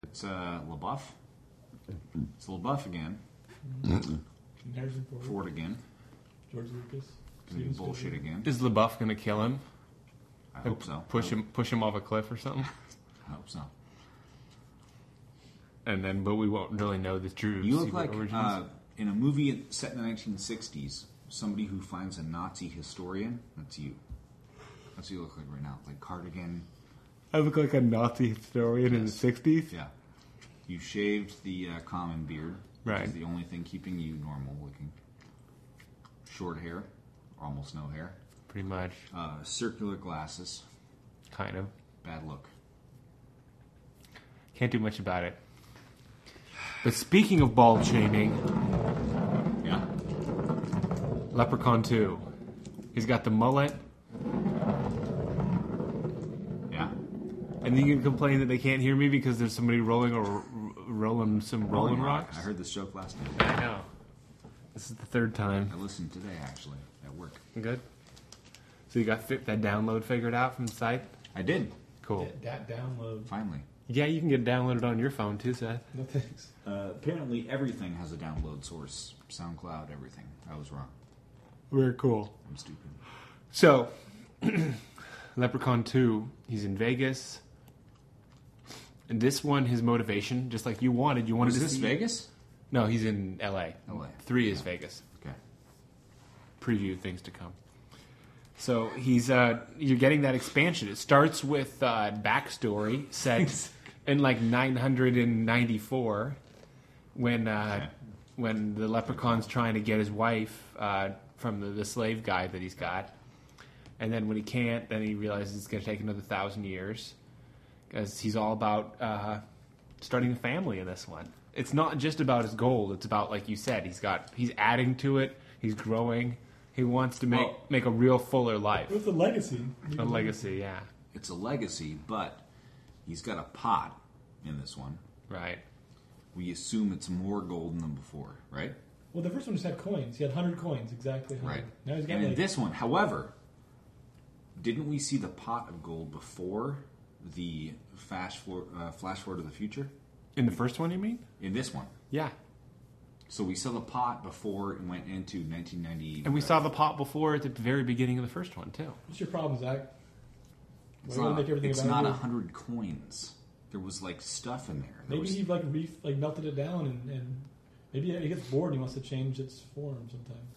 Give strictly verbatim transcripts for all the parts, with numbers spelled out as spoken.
It's uh, LaBeouf. It's LaBeouf again. Harrison Ford. Ford again. George Lucas. Gonna do bullshit again. Is LaBeouf going to kill him? I hope so. Push I him, push him off a cliff or something. I hope so. And then, but we won't really know the true. You look secret like origins. uh, in a movie set in the nineteen sixties. Somebody who finds a Nazi historian. That's you. That's what you look like right now. Like cardigan. I look like a Nazi historian in the Yes. sixties. Yeah. You shaved the uh, common beard. Which Right. is the only thing keeping you normal looking. Short hair. Almost no hair. Pretty much, Uh, circular glasses. kind of. Bad look. Can't do much about it. But speaking of bald shaming, Yeah. Leprechaun two. He's got the mullet, Yeah. and you can complain that they can't hear me because there's somebody rolling or rolling some rolling rocks. I heard this joke last night. I know. This is the third time. I listened today, actually, at work. Good. So you got fi- that download figured out from the site? I did, Cool. That download. finally. Yeah, you can get it downloaded on your phone too, Seth. No thanks. Uh, apparently, everything has a download source. SoundCloud, everything. I was wrong. Very cool. I'm stupid. So, Leprechaun two, he's in Vegas. And this one, his motivation, just like you wanted, you wanted Was to this see... Vegas? No, he's in L A. L A. Three is Vegas. Okay. Preview things to come. So he's uh, you're getting that expansion. It starts with uh, backstory set in like nine hundred ninety-four when uh, Okay. when the leprechaun's trying to get his wife uh, from the, the slave guy that he's got, and then when he can't, then he realizes it's going to take another thousand years because he's all about uh, starting a family in this one. It's not just about his gold. It's about, like you said, he's got he's adding to it. He's growing. He wants to make Well- make a real fuller life, With the legacy. a legacy. Yeah, It's a legacy, but he's got a pot in this one. right. We assume it's more golden than before, right? Well, the first one just had coins. He had one hundred coins, exactly one hundred. Right. Now he's got And in like... this one, however, didn't we see the pot of gold before the flash, for, uh, flash forward to the future? In the first one, you mean? In this one. Yeah. So we saw the pot before it went into nineteen ninety. And we saw the pot before at the very beginning of the first one too. What's your problem, Zach? It's Why do you not, make everything it's about not you? a hundred coins. There was like stuff in there. There Maybe was, he like re- like melted it down and, and maybe he gets bored and he wants to change its form sometimes.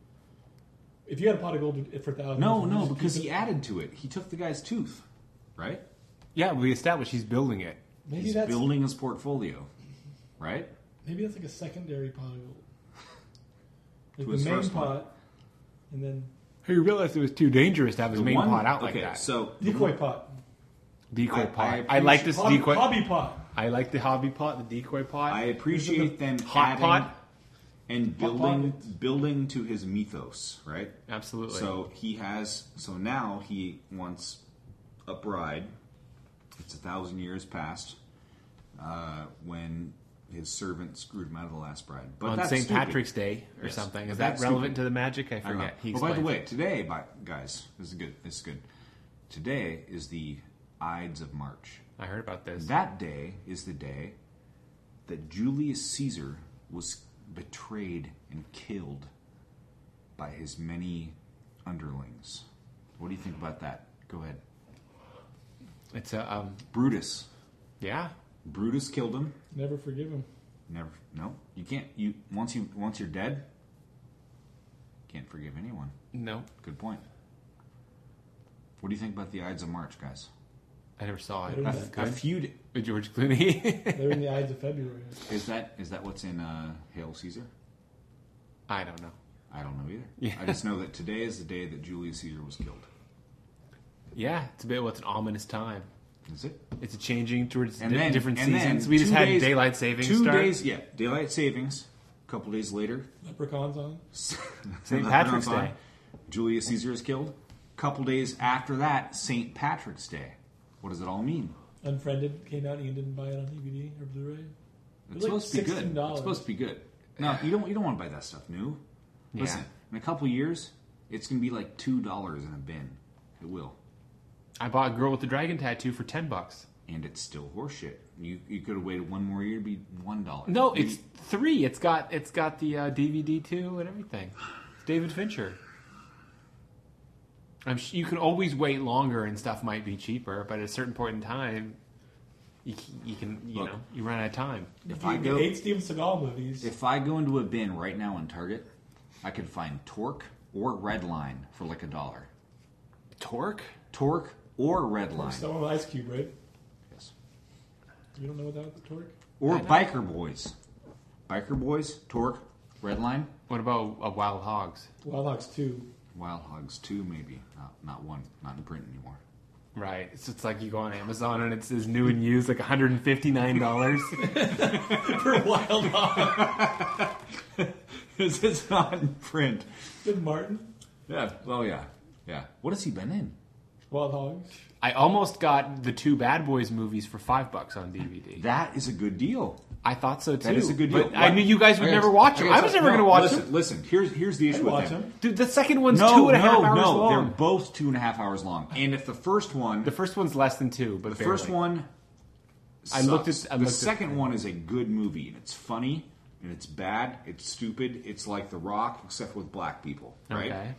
If you had a pot of gold for a thousand... no, years, no, just because keep he it- added to it. He took the guy's tooth, right? Yeah, we established he's building it. Maybe He's that's building his portfolio, right? maybe that's like a secondary pot of gold. Like To the his main first one. pot, and then He realized it was too dangerous to have his The main one- pot out like okay, that. So decoy pot, Decoy I- pot. I I, like this hobby, decoy. hobby pot. I like the hobby pot, the decoy pot. I appreciate them hot adding pot? and Hot building pockets. building to his mythos, right? Absolutely. So he has. So now he wants a bride. It's a thousand years past uh, when his servant screwed him out of the last bride. But on that's Saint stupid. Patrick's Day or Yes. something. But Is that that's relevant stupid. to the magic? I I don't know. forget. He Oh, by the explains way, it. today, by, guys, this is good. This is good. Today is the Ides of March. I heard about this. That day is the day that Julius Caesar was betrayed and killed by his many underlings. What do you think about that? Go ahead. It's a um, Brutus. yeah. Brutus killed him. Never forgive him. Never. No, you can't. You once you once you're dead, can't forgive anyone. No, Good point. What do you think about the Ides of March, guys? I never saw it. I don't A, know. That's a good. few. d- With George Clooney. They're in the Ides of February. Is that is that what's in uh, Hail Caesar? I don't know. I don't know either. Yeah. I just know that today is the day that Julius Caesar was killed. Yeah, it's a bit. Well, it's an ominous time. Is it? It's a changing towards And di- then different and then seasons. We just two had days- daylight savings. Two start. days, yeah, daylight savings. A couple days later, Leprechauns on. Saint Patrick's Day. Julius Caesar is killed. A couple days after that, Saint Patrick's Day. What does it all mean? Unfriended came out and you didn't buy it on D V D or Blu-ray. It's like supposed to be good. sixteen dollars. It's supposed to be good. No, you don't. You don't want to buy that stuff new. Yeah. Listen, in a couple years, it's gonna be like two dollars in a bin. It will. I bought a Girl with the Dragon Tattoo for ten bucks. and it's still horseshit. You you could have waited one more year to be one dollar. No, it's three. It's got it's got the uh, D V D too and everything. It's David Fincher. I'm sh- you can always wait longer and stuff might be cheaper, but at a certain point in time, you c- you can you Look, know you run out of time. If You I get go eight Steven Seagal movies. if I go into a bin right now in Target, I could find Torque or Redline for like a dollar. Torque? Torque or Redline. Someone with Ice Cube, right? Yes. You don't know what that was, Torque? Or I know. Biker Boys. Biker Boys, Torque, Redline, What about uh, Wild Hogs? Wild Hogs two. Wild Hogs two maybe. Not, not one. Not in print anymore. Right. It's just like you go on Amazon and it says new and used like one hundred fifty-nine dollars. For Wild Hogs. Because it's not in print. Good Martin. Yeah. Oh yeah. Yeah. What has he been in? Wild Hogs. I almost got the two Bad Boys movies for five bucks on D V D. That is a good deal. I thought so too. That is a good deal. But I knew you guys would I never gotta- watch I them. gotta I was tell- never no, going to watch listen, them. Listen, here's here's the I'd issue with watch them. them. Dude, the second one's No, two and a half no, hours no. long. They're both two and a half hours long. And if the first one, The first one's less than two, but the first barely. one, I looked sucks. at- I the looked at- second one is a good movie, and it's funny, and it's bad, it's stupid. It's like The Rock, except with black people, right? Okay.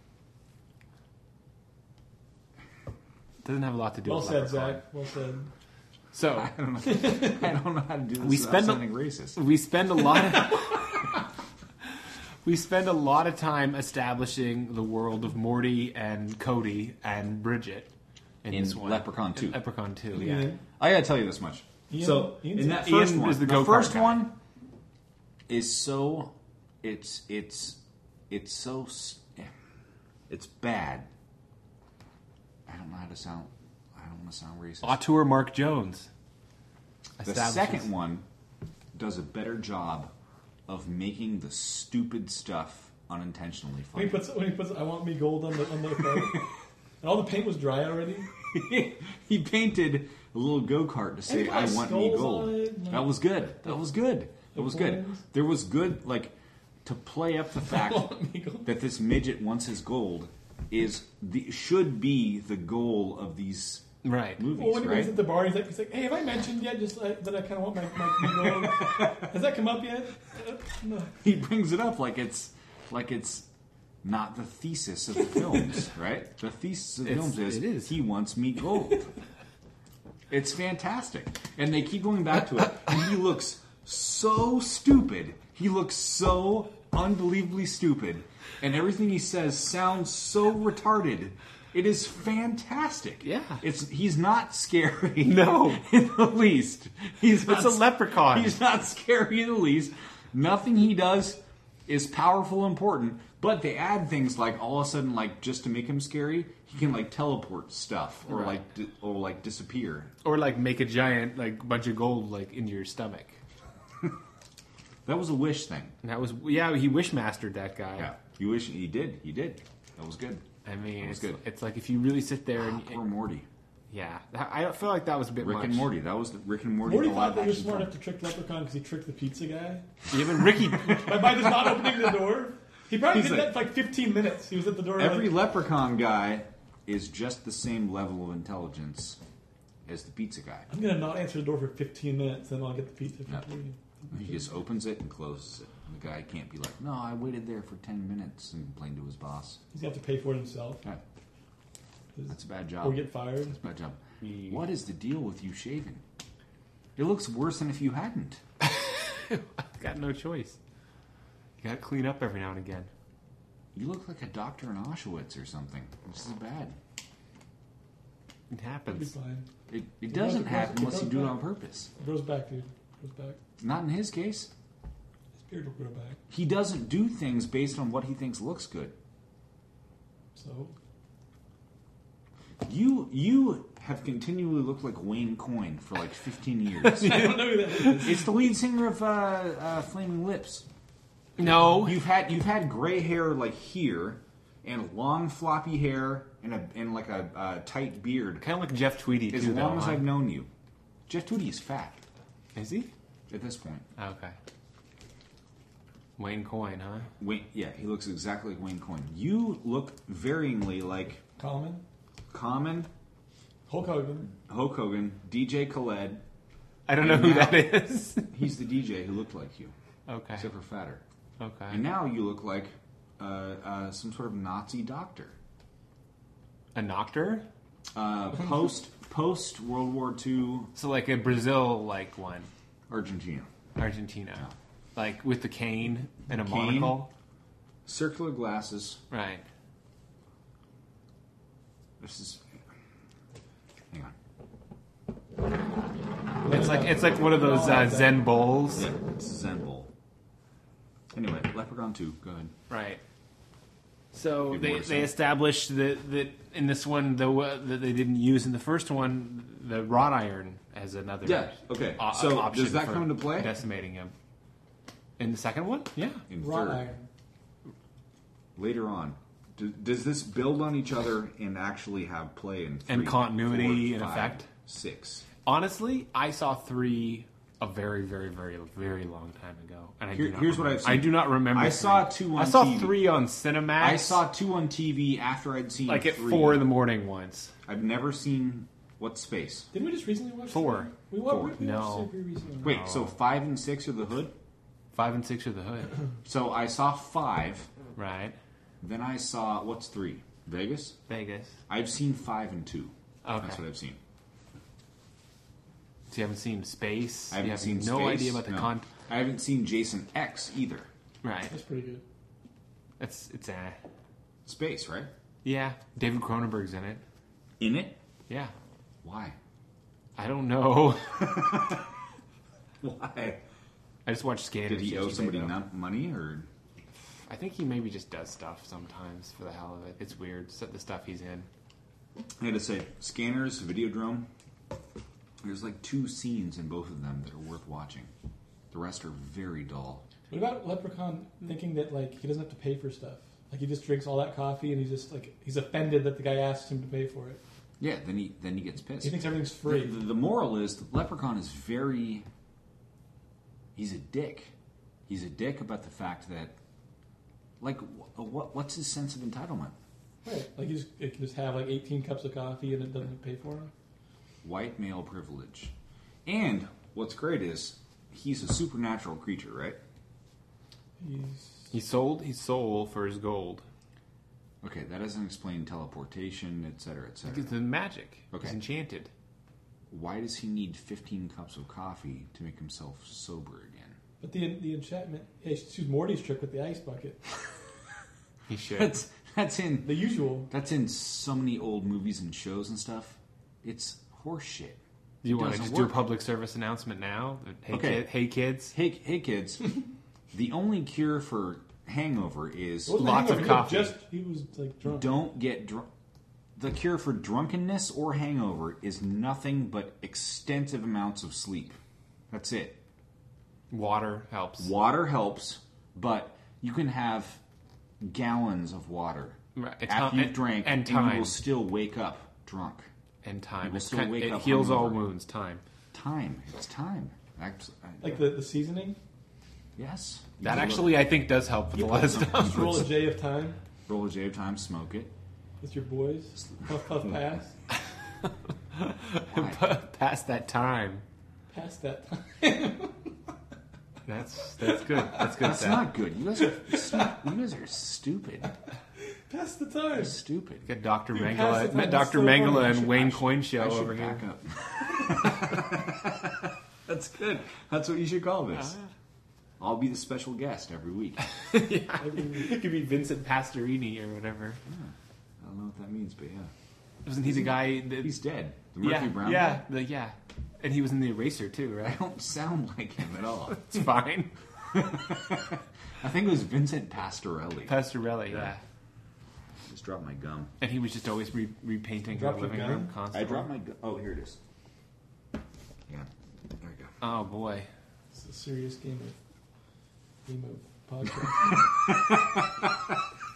Doesn't have a lot to do Well with said, Leprechaun. Zach. Well said. So I don't know. I don't know how to do this We without spend a- sounding racist. we spend a lot of we spend a lot of time establishing the world of Morty and Cody and Bridget in, In this one. Leprechaun two. In Leprechaun two, yeah. Ian. I gotta tell you this much. Ian- so Ian's in that Ian first one, is the the, go-kart first guy. one is so it's it's it's so s- yeah, it's bad. I don't know how to sound. I don't want to sound racist. Auteur Mark Jones. The establishes- second one does a better job of making the stupid stuff unintentionally When he funny. puts when he puts I want me gold on the on the car. And all the paint was dry already. He painted a little go kart to say, And he put "I want me skulls gold." on it, and That was good. That was good. That was good. coins. There was good, like to play up the fact want me gold. that this midget wants his gold is the should be the goal of these Right. movies, Well, when he was right? at the bar, he's like, he's like, "Hey, have I mentioned yet just like, that I kind of want my, my, my gold? Has that come up yet?" Uh, no. He brings it up like it's like it's not the thesis of the films, right? The thesis of the It's- films is, it is. he wants me gold. It's fantastic, and they keep going back to it. And he looks so stupid. He looks so unbelievably stupid, and everything he says sounds so retarded. It is fantastic. Yeah. it's he's not scary. No. in the least. He's not, It's a leprechaun. He's not scary in the least. Nothing he does is powerful, important. But they add things like all of a sudden, like just to make him scary, he can like teleport stuff or Right. like di- or like disappear. Or like make a giant like bunch of gold like into your stomach. That was a wish thing. And that was yeah, he wishmastered that guy. Yeah, you wish he did. He did. That was good. I mean, That was it's, good. it's like if you really sit there and Poor Morty. yeah, I I feel like that was a bit Rick much. and Morty. That was the Rick and Morty. Morty the thought live they were action smart film. enough to trick Leprechaun because he tricked the pizza guy Yeah, but Ricky, by, by just not opening the door. He probably He's did like- that for like fifteen minutes. He was at the door. Every like, leprechaun guy is just the same level of intelligence as the pizza guy. I'm gonna not answer the door for fifteen minutes, then I'll get the pizza for No. free. He just opens it and closes it. The guy can't be like, "No, I waited there for ten minutes," and complain to his boss. He's gonna have to pay for it himself. Yeah, that's a bad job. Or get fired. That's a bad job. What is the deal with you shaving? It looks worse than if you hadn't. got no choice. You got to clean up every now and again. You look like a doctor in Auschwitz or something. This is bad. It It'll be happens. fine. It, it It doesn't goes- happen it unless you goes do it back. on purpose. It grows back, dude. It grows back. Not in his case. His beard will grow back. He doesn't do things based on what he thinks looks good. So You you have continually looked like Wayne Coyne for like fifteen years. I don't know who that is. It's the lead singer of uh, uh, Flaming Lips. No, You've had you've had gray hair like here, and long floppy hair, and a and like a uh, tight beard. kind of like Jeff Tweedy As too. long though, as huh? I've known you, Jeff Tweedy is fat Is he? at this point. Okay. Wayne Coyne, huh? Wayne, yeah, he looks exactly like Wayne Coyne. You look varyingly like Common. Common, Hulk Hogan. Hulk Hogan, D J Khaled. I don't know And who now- that is. He's the D J who looked like you, Okay. except for fatter. Okay. And now you look like uh, uh, some sort of Nazi doctor. A doctor? Uh, post post World War Two So like a Brazil like one. Argentina. Argentina. Like with the cane and a Cane. monocle. Circular glasses. Right. This is. Hang on. It's like it's like one of those uh, Zen bowls. Yeah, it's a Zen bowl. Anyway, Leprechaun two. Go ahead. Right. So Give they more to they say. established that, that in this one the uh, that they didn't use in the first one the wrought iron as another Yeah, okay. o- So, option does that for come into play? decimating him. In the second one, yeah. In Wrought third. iron. Later on, do, does this build on each other and actually have play in three, And continuity four, and five, effect? Six. Honestly, I saw three a very, very, very, very long time ago, and I Here- do not here's what remember. I've seen. I do not remember. I three. saw two on I saw T V. three on Cinemax. I saw two on T V after I'd seen like at three. four in the morning once. I've never seen what space. Didn't we just recently watch Four. three? We, wa- Four. we No. watched three recently. Wait, so five and six are the hood? Five and six are the hood, So I saw five, right? then I saw what's three? Vegas. Vegas. I've seen five and two. Okay. That's what I've seen. So you haven't seen Space. I haven't you have seen no Space. idea about the No. con. I haven't seen Jason X either. Right. That's pretty good. It's it's eh. Space, right? Yeah. David Cronenberg's in it. In it? Yeah. Why? I don't know. Why? I just watched Scanners. Did he owe yesterday, somebody though. non- money or? I think he maybe just does stuff sometimes for the hell of it. It's weird. so- The stuff he's in. I had to say, Scanners, Videodrome. There's like two scenes in both of them that are worth watching. The rest are very dull. What about Leprechaun thinking that like he doesn't have to pay for stuff? Like he just drinks all that coffee and he's just like he's offended that the guy asked him to pay for it. Yeah, then he then he gets pissed. He thinks everything's The, free. the, the moral is the Leprechaun is very. He's a dick. He's a dick about the fact that, like, wh- what what's his sense of entitlement? Right. Like he just he can just have like eighteen cups of coffee and it doesn't pay for him. White male privilege. And what's great is he's a supernatural creature, right? He's He sold his soul for his gold. Okay, that doesn't explain teleportation, et cetera, et cetera. It's the magic. Okay. He's enchanted. Why does he need fifteen cups of coffee to make himself sober again? but the the enchantment. Yeah, she used Morty's trick with the ice bucket. He should. That's that's in The usual. that's in so many old movies and shows and stuff. It's horse shit. Do you It want to doesn't just do a work. public service announcement now? Hey, Okay. kid, hey kids. Hey, hey, kids. The only cure for hangover is It wasn't Lots a of hangover, coffee. He was just he was like drunk. don't get drunk. The cure for drunkenness or hangover is nothing but extensive amounts of sleep. That's it. Water helps. Water helps, but you can have gallons of water Right. It's after time- you've and- drank, and you time. will still wake up drunk. And You time. will It's still kind- wake it up heals all hungover. wounds. Time. Time. It's time. Abs- I- Like the, the seasoning. yes. You That do actually, I think, does help with a lot of stuff. Just roll a J of time roll a J of time, smoke it. with your boys. Puff puff pass. Why? Past that time. Pass that time. That's that's good. That's good. That's Seth. not good. You guys are stu- you guys are stupid. Pass the time. You're stupid. Got Doctor Dude, pass Mangala, the time. met That's Doctor so funny. Mangala I and should- Wayne I should- Coin Show I should over here. back up. That's good. That's what you should call this. I'll be the special guest every week. I yeah. It could be Vincent Pastorini or whatever. don't know what that means, but yeah. Wasn't he the guy that? He's dead. The Murphy yeah, Brown yeah, guy? the, yeah. And he was in the Eraser too, I right? don't sound like him at all. It's fine. I think it was Vincent Pastorelli. Pastorelli, yeah. Just dropped my gum. And he was just always re- repainting her Drop your living gun? room constantly. I dropped my gum. Oh, here it is. Yeah. There we go. Oh boy. It's a serious game of game of podcast.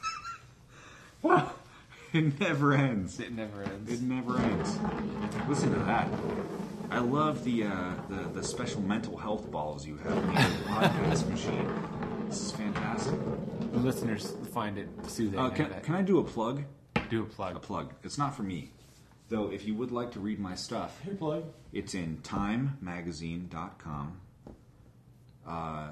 It never ends. It never ends. It never ends. Listen to that. I love the uh, the, the special mental health balls you have in your podcast machine. This is fantastic. The listeners find it soothing. Uh, I can, bet. can I do a plug? do a plug? A plug. It's not for me. Though, if you would like to read my stuff, Here, plug. it's in time magazine dot com. Uh,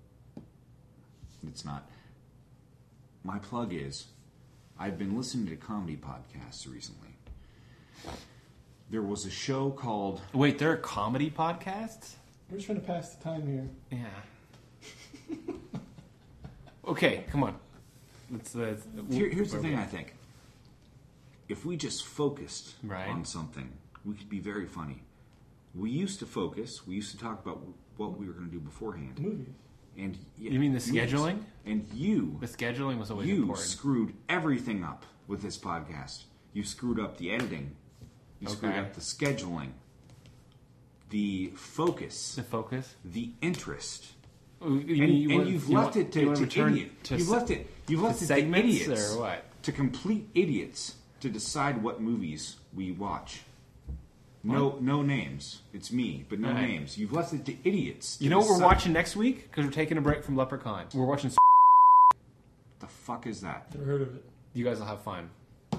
it's not. My plug is, I've been listening to comedy podcasts recently. There was a show called... Wait, there are comedy podcasts? We're just trying to pass the time here. Yeah. Okay, come on. Let's, let's, Here, here's the thing, I think. If we just focused Right. on something, we could be very funny. We used to focus. We used to talk about what we were going to do beforehand. Movies. And y- You mean the movies. scheduling? And you, The scheduling was always you important. screwed everything up with this podcast. You screwed up the editing. You screwed Okay. up the scheduling. The focus. The focus? The interest. You And, mean you and want- you've you left want- it to, you want to return idiot. to You've se- left it. You've left to it to segments idiots or what? to complete idiots to decide what movies we watch. No, no names. It's me, but no Right. names. You've left it to idiots. To You know what we're decide- watching next week? Because we're taking a break from Leprechaun. We're watching... The fuck is that? Never heard of it. You guys will have fun.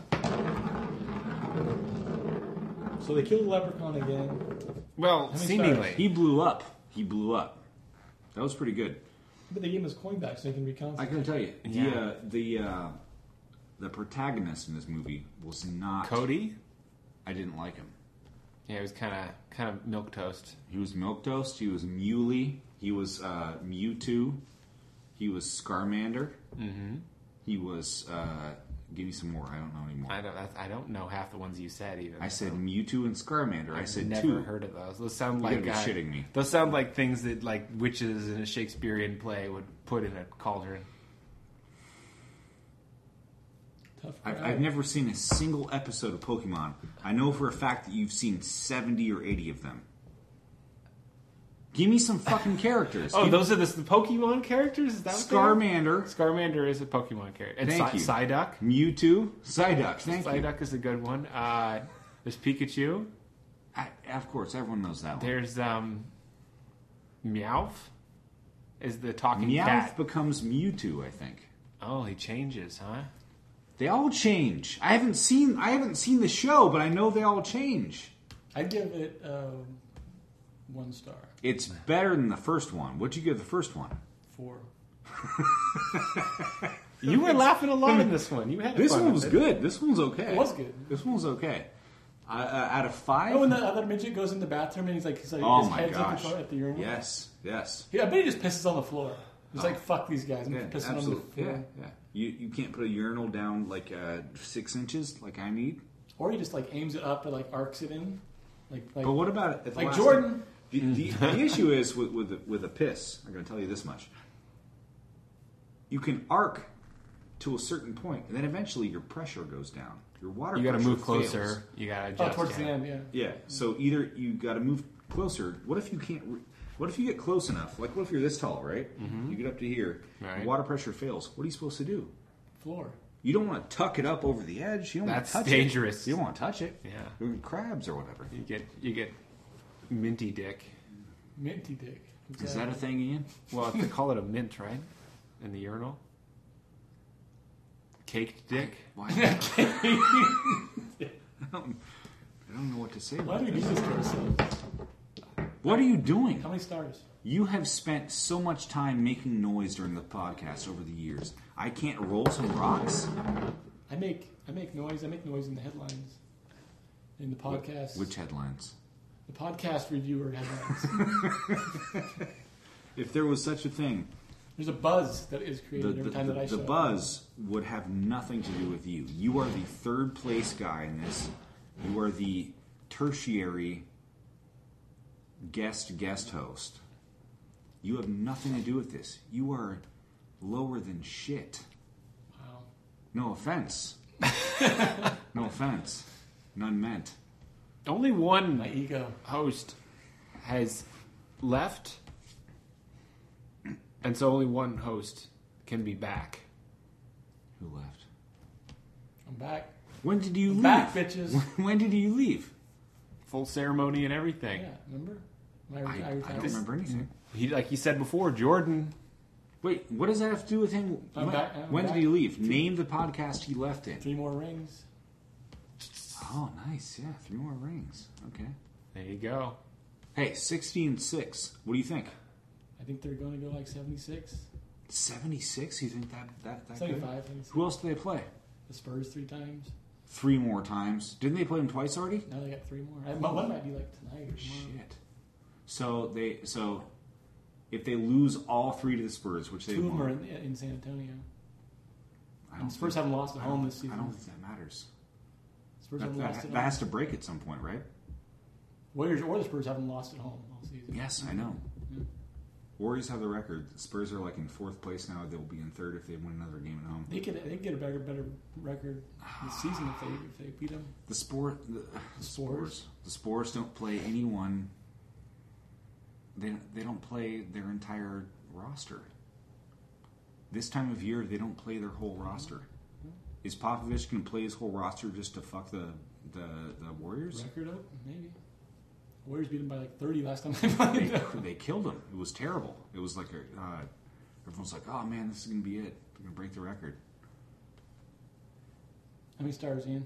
So they killed the leprechaun again. Well, many seemingly. stars? He blew up. He blew up. That was pretty good. But they gave him his coin back so he can be I constant. can tell you, the Yeah. uh, the uh, the protagonist in this movie was not. Cody? I didn't like him. Yeah, he was kind of kind of milquetoast. He was Milquetoast. He was Muley. He was uh, Mewtwo. He was Scarmander. Mm-hmm. He was. Uh, give me some more. I don't know anymore. I don't. I don't know half the ones you said even. I said so. Mewtwo and Scarmander. I I've said never two. heard of those. Those sound You like gotta be uh, shitting me. Those sound like things that like witches in a Shakespearean play would put in a cauldron. Tough I, crowd. I've never seen a single episode of Pokemon. I know for a fact that you've seen seventy or eighty of them. Give me some fucking characters. Oh, Give- those are the, the Pokemon characters. Is that what they are? Scarmander, Scarmander is a Pokemon character. And Thank Psy- you. Psyduck. Mewtwo, Psyduck. Thank you. Psyduck is a good one. Uh, there's Pikachu. I, of course, everyone knows that one. There's um, Meowth. Is the talking Meowth cat. becomes Mewtwo, I think. Oh, he changes, huh? They all change. I haven't seen. I haven't seen the show, but I know they all change. I'd give it um, one star. It's better than the first one. What'd you give the first one? Four. You were laughing a lot in this one. You had This fun one with was it. good. This one's okay. It was good. This one was okay. Uh, uh, out of five. Oh, when the other midget goes in the bathroom and he's like, he's like Oh his my head's gosh. at the, at the urinal. Yes. Yes. Yeah, I bet he just pisses on the floor. He's Oh. like, fuck these guys. I'm Yeah, pissing absolutely. on the Yeah, floor. yeah. You you can't put a urinal down like uh, six inches like I need. Or he just like aims it up and like arcs it in. Like, like, But what about at the like last- Jordan. The, the, the issue is with with a, with a piss. I'm going to tell you this much. You can arc to a certain point, and then eventually your pressure goes down. Your water. You got to pressure move fails. closer. You got to Oh, adjust. towards yeah. the end, yeah. Yeah. So either you got to move closer. What if you can't? Re- what if you get close enough? Like, what if you're this tall, right? You get up to here. Right. The water pressure fails. What are you supposed to do? Floor. You don't want to tuck it up over the edge. You don't That's want to touch dangerous. it. You don't want to touch it. Yeah. Or crabs or whatever. You get you get minty dick. Minty dick. Is that a thing, Ian? Well, they call it a mint, right? In the urinal. Caked dick. Why? I don't, I don't know what to say Why about do we do this. this to ourselves? What are you doing? How many stars? You have spent so much time making noise during the podcast over the years. I can't roll some rocks. I make I make noise. I make noise in the headlines. In the podcast. Which headlines? The podcast reviewer headlines. If there was such a thing, There's a buzz that is the, created the, every time the, that I the show up. buzz would have nothing to do with you. You are the third place guy in this. You are the tertiary guest guest host. You have nothing to do with this. You are lower than shit. Wow. No offense. No offense. None meant. Only one My ego. host has left, and so only one host can be back. Who left? I'm back. When did you I'm leave? back, bitches. When did you leave? Full ceremony and everything. Yeah, remember? My, I, I retired- don't remember anything. He, like he said before, Jordan. Wait, what does that have to do with him? I'm when back- I'm when back. did he leave? Name the podcast he left in. Three more rings. Oh, Oh, nice. Yeah, three more rings. Okay. There you go. Hey, sixteen six. What do you think? I think they're going to go like seventy-six, seventy-six? You think that that that seventy-five. good? I think it's- Who else do they play? The Spurs three times. Three more times. Didn't they play them twice already? Now they got three more. I, one might be like tonight or tomorrow. Shit. So they so if they lose all three to the Spurs, which they Two of them won't, are in, in San Antonio. I And the Spurs haven't lost at I home don't- this season. I don't think that matters. Spurs That, haven't that, lost at that home. has to break at some point, right? Warriors or the Spurs haven't lost at home all season. Yes, I know. Yeah. Warriors have the record. The Spurs are like in fourth place now. They'll be in third if they win another game at home. They could they could get a better better record this season if they if they beat them. The sport, the, the Spurs? the Spurs don't play anyone. They they don't play their entire roster. This time of year, they don't play their whole roster. Is Popovich going to play his whole roster just to fuck the the, the Warriors? Record up maybe. Warriors beat them by like thirty last time they They, played. they killed him. It was terrible. It was like a, uh, everyone's like, "Oh man, this is going to be it. They're going to break the record." How many stars, Ian?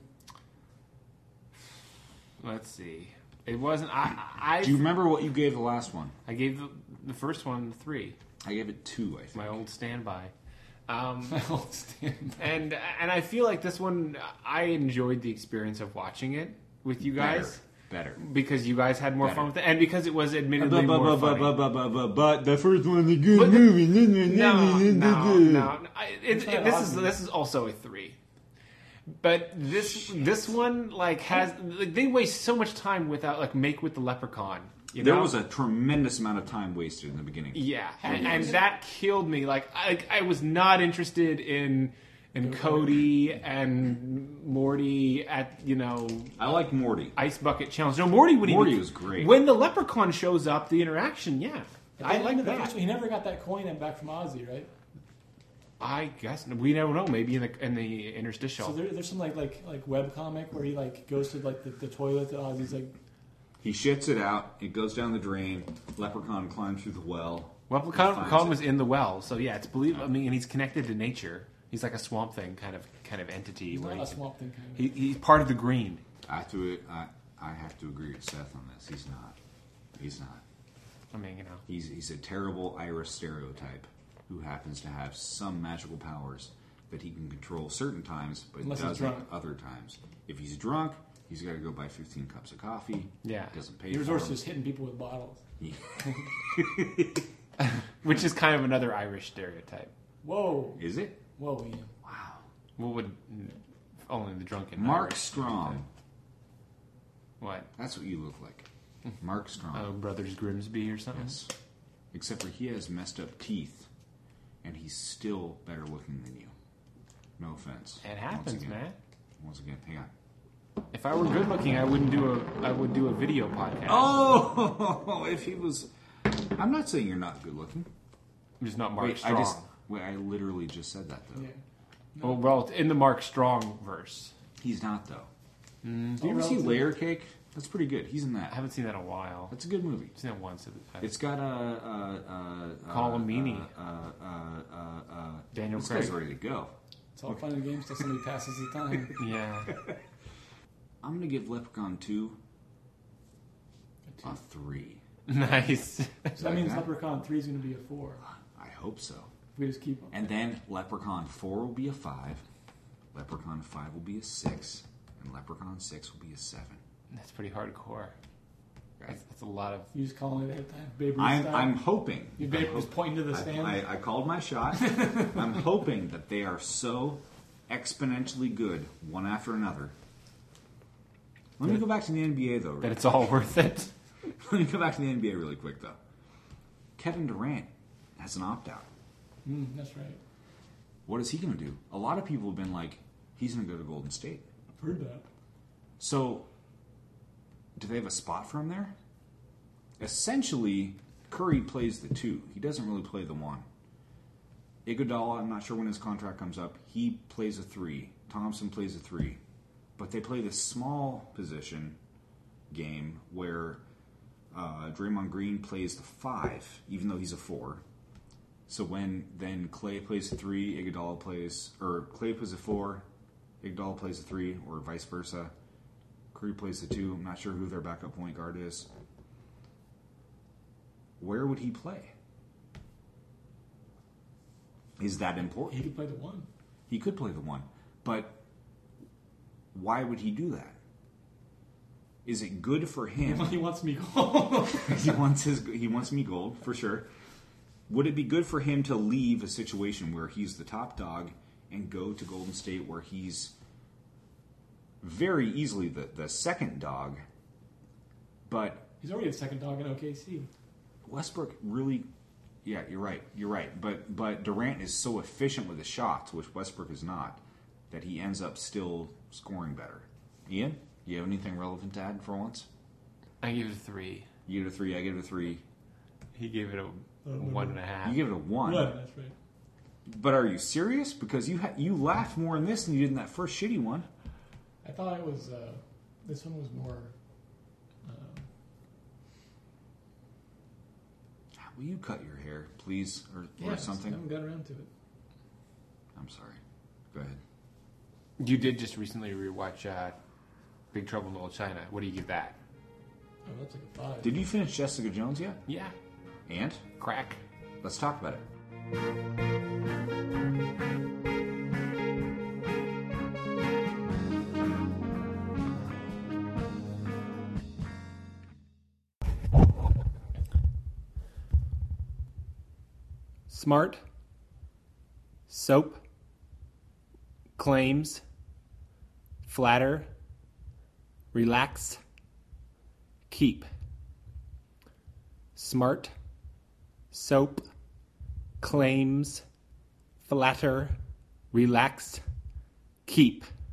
Let's see. It wasn't. I. I. Do you remember what you gave the last one? I gave the, the first one three. I gave it two. I think. My old standby. Um, My old stand. and and I feel like this one, I enjoyed the experience of watching it with you guys Better. Better. because you guys had more Better. fun with it, and because it was admittedly But, more but, but, funny. but, but, but, but, but the first one's a good But the- movie. No, no, no. I, it, It's not it, this is awesome. this is also a three. But this this one like has like, they waste so much time without like make with the leprechaun. You There know? was a tremendous amount of time wasted in the beginning. Yeah, and, and that killed me. Like I, I was not interested in in Cody and Morty at you know I like Morty. Ice Bucket Challenge. No, Morty when Morty he was great. When the leprechaun shows up, the interaction, yeah, I like that. He never got that coin back from Ozzy, right? I guess we never know. Maybe in the in the interstitial. So there, there's some like like like web comic where he like goes to like the, the toilet and Ozzy's like He shits it out. It goes down the drain. Leprechaun climbs through the well. Leprechaun finds Leprechaun it. was in the well, so yeah, it's believe. I mean, and he's connected to nature. He's like a swamp thing kind of kind of entity. he's where not a he can- swamp thing kind of. He, he's part of the green. I have to. I, I have to agree with Seth on this. He's not. He's not. I mean, you know. He's he's a terrible Irish stereotype who happens to have some magical powers that he can control certain times, but Unless he's doesn't drunk. other times. If he's drunk, he's got to go buy fifteen cups of coffee. Yeah. Doesn't pay He for resorts to them. just hitting people with bottles. Which is kind of another Irish stereotype. Whoa, Is it? whoa, Ian. Wow. What would only the drunken Mark Irish Strong. What? That's what you look like. Mark Strong. Oh, Brothers Grimsby or something? Yes. Except for he has messed up teeth, and he's still better looking than you. No offense. It Once happens, again. man. Once again, hang on. If I were good looking, I wouldn't do a I would do a video podcast. Oh, if he was, I'm not saying you're not good looking. I'm just not Mark Wait, Strong. I just, wait, I literally just said that though. Yeah. Well, well, in the Mark Strong verse. He's not though. Mm, Do you ever see relative. Layer Cake? That's pretty good. He's in I that. haven't seen that in a while. That's a good movie. I've seen that once. It's got a uh, uh, uh, Colin Meaney. uh, uh, uh, uh, uh, Daniel This Craig. guy's ready to go. It's all fun and games till somebody passes the time. Yeah. I'm gonna give Leprechaun two A two. a three. Nice. So that like means that? Leprechaun three is going to be a four. I hope so. If we just keep them. And then Leprechaun four will be a five. Leprechaun five will be a six, and Leprechaun six will be a seven. That's pretty hardcore. Right? That's, that's a lot of. You just calling it at Babe Ruth I'm, style. I'm hoping. Your I'm Babe was hop- pointing to the I- stand. I, I called my shot. I'm hoping that they are so exponentially good, one after another. Let me go back to the N B A though. That Really. it's all worth it. Let me go back to the N B A really quick though. Kevin Durant has an opt out. Mm, that's right. What is he going to do? A lot of people have been like, he's going to go to Golden State. I've heard that. So, do they have a spot for him there? Essentially, Curry plays the two. He doesn't really play the one. Iguodala, I'm not sure when his contract comes up. He plays a three. Thompson plays a three. But they play this small position game where uh, Draymond Green plays the five, even though he's a four. So when then Clay plays a three, Iguodala plays, or Clay plays a four, Iguodala plays a three, or vice versa. Curry plays the two. I'm not sure who their backup point guard is. Where would he play? Is that important? He could play the one. He could play the one. But why would he do that? Is it good for him? He wants me gold. he wants his. He wants me gold for sure. Would it be good for him to leave a situation where he's the top dog and go to Golden State where he's very easily the, the second dog, but He's already the second dog in O K C. Westbrook really, yeah, you're right, you're right. But but Durant is so efficient with the shots, which Westbrook is not, that he ends up still scoring better. Ian, you have anything relevant to add for once? I give it a three. You give it a three. I give it a three. He gave it a, a one and a half. You give it a one. One, that's right. But are you serious? Because you ha- you laughed more in this than you did in that first shitty one. I thought it was, uh, this one was more, um, Will you cut your hair, please, or, yeah, or I just something? haven't got around to it. I'm sorry. Go ahead. You did just recently rewatch uh, Big Trouble in Little China. What do you give that? Oh, that's like a five. Did you finish Jessica Jones yet? Yeah. And? Crack. Let's talk about it. Smart. Soap. Claims. Flatter. Relax. Keep. Smart. Soap. Claims. Flatter. Relax. Keep.